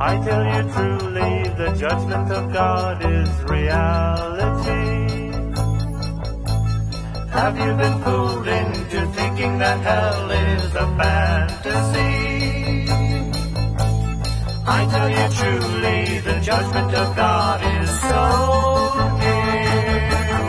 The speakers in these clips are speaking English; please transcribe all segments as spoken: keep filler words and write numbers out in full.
I tell you truly, the judgment of God is reality. Have you been fooled into thinking that hell is a fantasy? I tell you truly, the judgment of God is so near.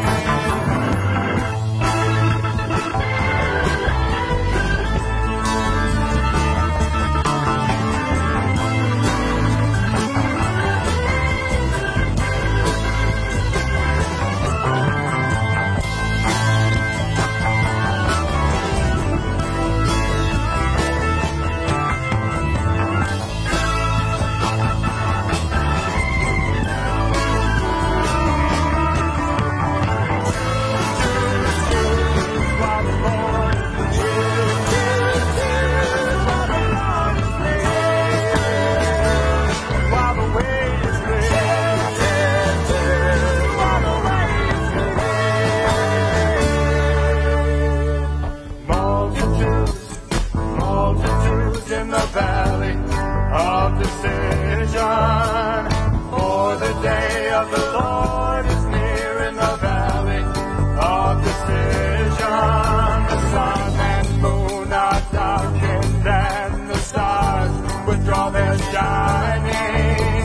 In the valley of decision, for the day of the Lord is near. In the valley of decision, the sun and moon are darkened and the stars withdraw their shining.